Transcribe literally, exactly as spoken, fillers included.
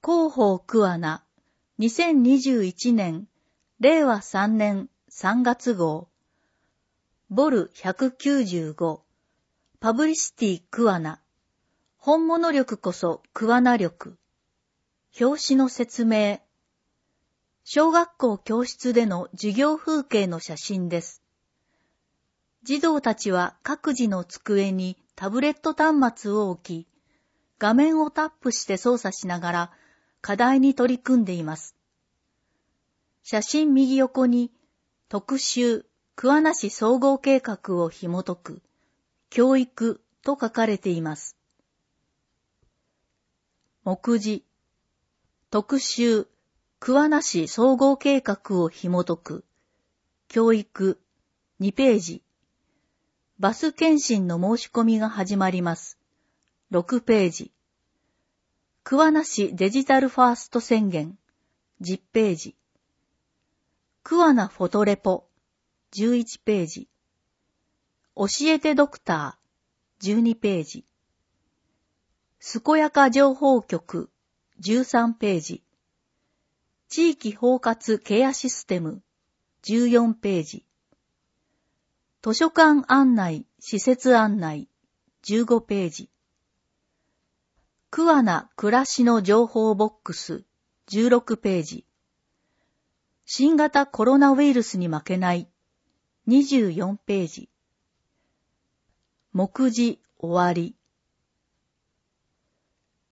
広報桑名にせんにじゅういちねんれいわさんねんさんがつ号ボルひゃくきゅうじゅうごパブリシティ桑名本物力こそ桑名力表紙の説明小学校教室での授業風景の写真です。児童たちは各自の机にタブレット端末を置き、画面をタップして操作しながら課題に取り組んでいます。写真右横に特集桑名市総合計画を紐解く教育と書かれています。目次特集桑名市総合計画を紐解く教育にページバス検診の申し込みが始まります。ろくページ桑名市デジタルファースト宣言じゅっページ桑名フォトレポじゅういちページ教えてドクターじゅうにページ健やか情報局じゅうさんページ地域包括ケアシステムじゅうよんページ図書館案内施設案内じゅうごページ桑名暮らしの情報ボックスじゅうろくページ新型コロナウイルスに負けないにじゅうよんページ目次終わり